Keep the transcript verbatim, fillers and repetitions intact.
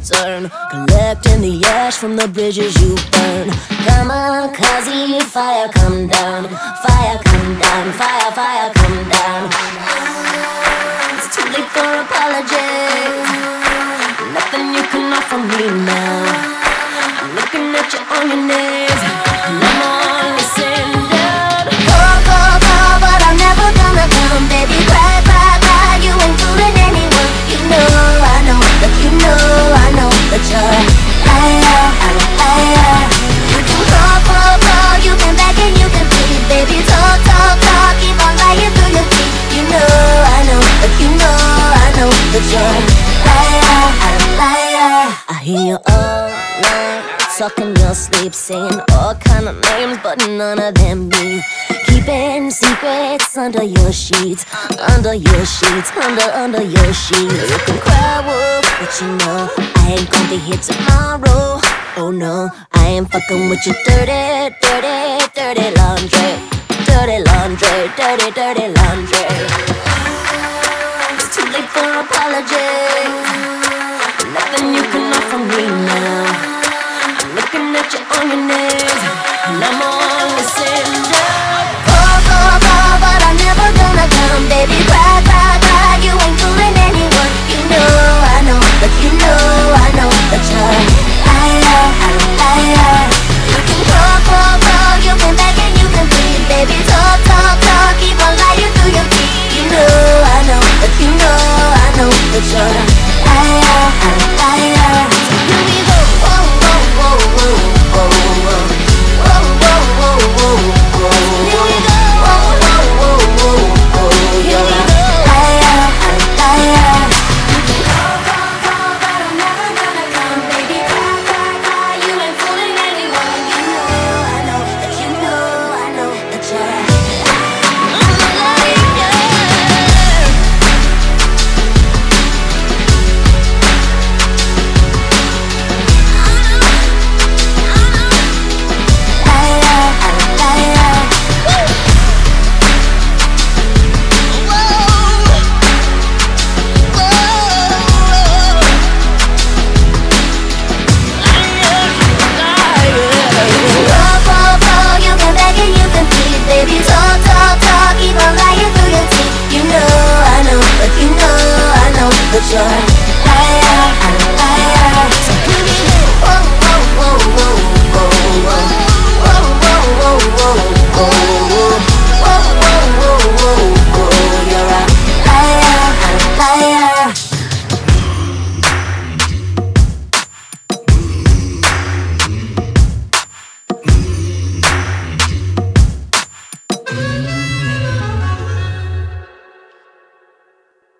turn, collecting the ash from the bridges you burn. Come on, Kazi, fire come down, fire come down, fire, fire come down. It's too late for apologies, nothing you can offer me now. I'm looking at you on your knees, and I'm on listen down. Call, call, call, but I'm never gonna come, baby. Cry, cry, cry, you ain't fooling anyone. You know, I know, that you know, I know that you're liar, liar. You can call, call, call, you can beg and you can plead, baby. Talk, talk, talk, keep on lying through your teeth. You know, I know, that you know, I know that you're liar, liar. I hear you all night, talking your sleep, saying all kind of names, but none of them me. Keeping secrets under your sheets, under your sheets, under, under your sheets. You can cry wolf, but you know I ain't gonna be here tomorrow. Oh no, I ain't fucking with your dirty, dirty, dirty laundry. Dirty laundry, dirty, dirty laundry. It's too late for apologies, nothing you can offer me now. I'm looking at you on your knees, and I'm on listen down. Call, call, call, but I'm never gonna come, baby. Cry, cry, cry, you ain't fooling anyone. You know, I know, that you know, I know that you're liar, liar. You can call, call, call, you can beg and you can plead, baby. Talk, talk, talk, keep on lying through your teeth. You know, I know, that you know, I know that you're liar, liar. So here we go. Whoa, whoa, whoa, whoa, whoa, whoa, whoa, whoa, whoa, whoa, whoa. Here we go. Whoa, whoa, whoa, whoa, whoa. You're a liar, liar. You can call, call, call, but I'm never gonna come, baby. Cry, cry, cry, you ain't fooling anyone. You know, I know that you know, I know that you're a liar. Baby, talk, talk, talk, keep on lying through your teeth. You know, I know, but you know, I know that you're